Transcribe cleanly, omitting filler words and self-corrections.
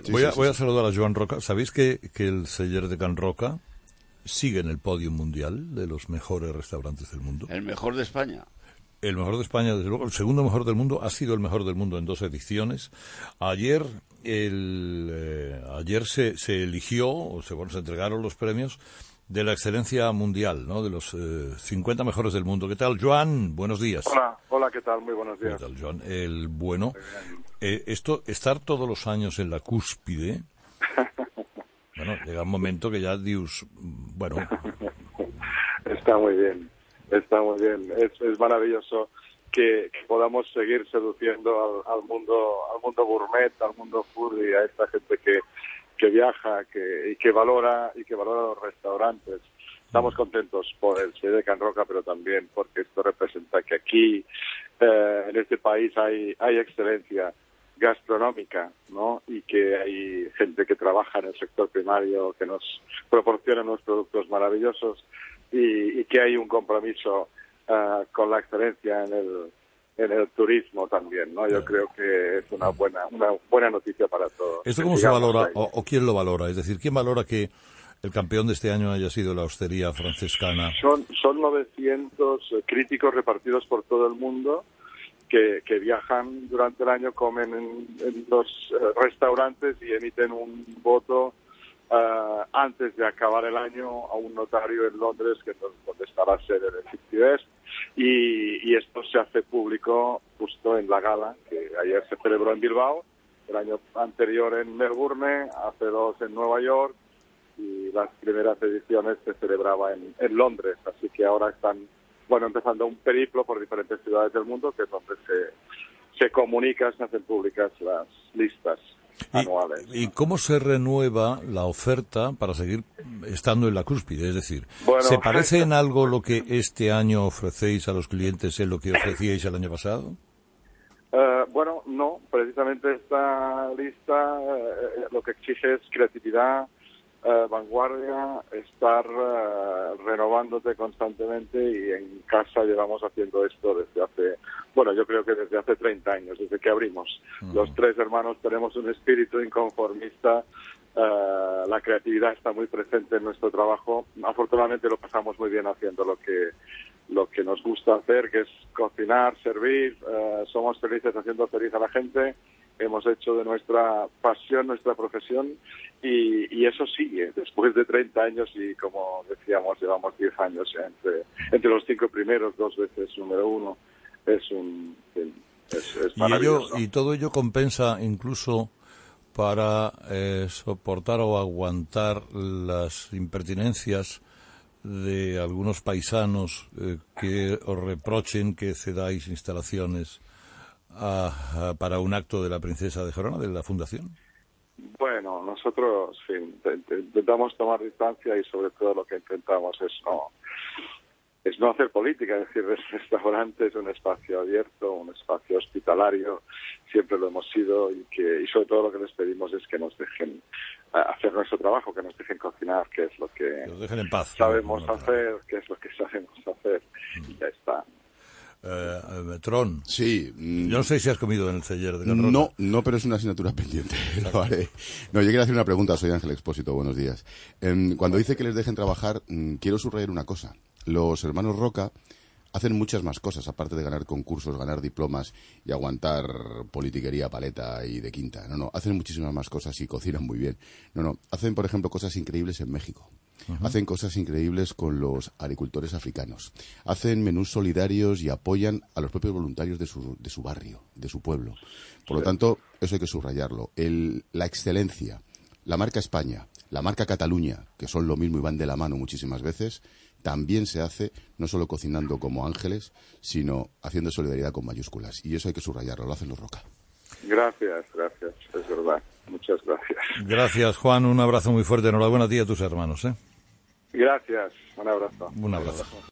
Voy a saludar a Joan Roca. ¿Sabéis que el Celler de Can Roca sigue en el podio mundial de los mejores restaurantes del mundo? El mejor de España. El mejor de España, desde luego. El segundo mejor del mundo ha sido el mejor del mundo en 2 ediciones. Ayer se eligió, se entregaron los premios de la excelencia mundial, ¿no? De los 50 mejores del mundo. ¿Qué tal, Joan? Buenos días. Hola, ¿qué tal? Muy buenos días. ¿Qué tal, Joan? Estar todos los años en la cúspide, bueno, llega un momento que ya Dios, bueno... Está muy bien. Es maravilloso que podamos seguir seduciendo al mundo gourmet, al mundo food y a esta gente que viaja y que valora los restaurantes. Estamos contentos por el Celler de Can Roca, pero también porque esto representa que aquí en este país hay excelencia gastronómica, ¿no? Y que hay gente que trabaja en el sector primario, que nos proporciona unos productos maravillosos y que hay un compromiso con la excelencia en el turismo también, ¿no? Yo creo que es una buena noticia para todos. ¿Esto cómo se valora o quién lo valora? Es decir, ¿quién valora que el campeón de este año haya sido la hostería francescana? Son 900 críticos repartidos por todo el mundo que viajan durante el año, comen en los restaurantes y emiten un voto antes de acabar el año a un notario en Londres, que es donde está la sede de 50 y esto se hace público justo en la gala que ayer se celebró en Bilbao, el año anterior en Melbourne, hace 2 en Nueva York y las primeras ediciones se celebraba en Londres, así que ahora están empezando un periplo por diferentes ciudades del mundo, que es donde se comunican, se hacen públicas las listas anuales. ¿Y cómo se renueva la oferta para seguir estando en la cúspide? Es decir, ¿se parece en algo lo que este año ofrecéis a los clientes en lo que ofrecíais el año pasado? No. Precisamente esta lista lo que exige es creatividad, vanguardia, estar renovándote constantemente, y en casa llevamos haciendo esto desde hace, yo creo que desde hace 30 años, desde que abrimos. Los 3 hermanos tenemos un espíritu inconformista, la creatividad está muy presente en nuestro trabajo. Afortunadamente lo pasamos muy bien haciendo lo que nos gusta hacer, que es cocinar, servir. Somos felices haciendo feliz a la gente. Hemos hecho de nuestra pasión nuestra profesión y eso sigue después de 30 años y, como decíamos, llevamos 10 años entre los 5 primeros, 2 veces número 1. Es maravilloso. Y todo ello compensa incluso para soportar o aguantar las impertinencias de algunos paisanos que os reprochen que cedáis instalaciones para un acto de la Princesa de Gerona, de la Fundación. Bueno, nosotros intentamos tomar distancia y sobre todo lo que intentamos es no hacer política. Es decir, el restaurante es un espacio abierto, un espacio hospitalario, siempre lo hemos sido, y sobre todo lo que les pedimos es que nos dejen hacer nuestro trabajo, que nos dejen cocinar, que es lo que nos dejen en paz, sabemos hacer, que es lo que sabemos hacer, y ya está. Tron. Sí. Yo no sé si has comido en el Celler de Can Roca. No, pero es una asignatura pendiente. Lo haré. No, yo quiero hacer una pregunta. Soy Ángel Expósito. Buenos días. Cuando dice que les dejen trabajar, quiero subrayar una cosa. Los hermanos Roca hacen muchas más cosas, aparte de ganar concursos, ganar diplomas y aguantar politiquería, paleta y de quinta. No, hacen muchísimas más cosas y cocinan muy bien. Hacen, por ejemplo, cosas increíbles en México. Hacen cosas increíbles con los agricultores africanos. Hacen menús solidarios y apoyan a los propios voluntarios de su barrio, de su pueblo. Por lo tanto, eso hay que subrayarlo. La excelencia, la marca España, la marca Cataluña, que son lo mismo y van de la mano muchísimas veces, también se hace no solo cocinando como ángeles, sino haciendo solidaridad con mayúsculas. Y eso hay que subrayarlo, lo hacen los Roca. Gracias, es verdad. Muchas gracias. Gracias, Juan. Un abrazo muy fuerte. Enhorabuena a ti y a tus hermanos. Gracias. Un abrazo. Un abrazo.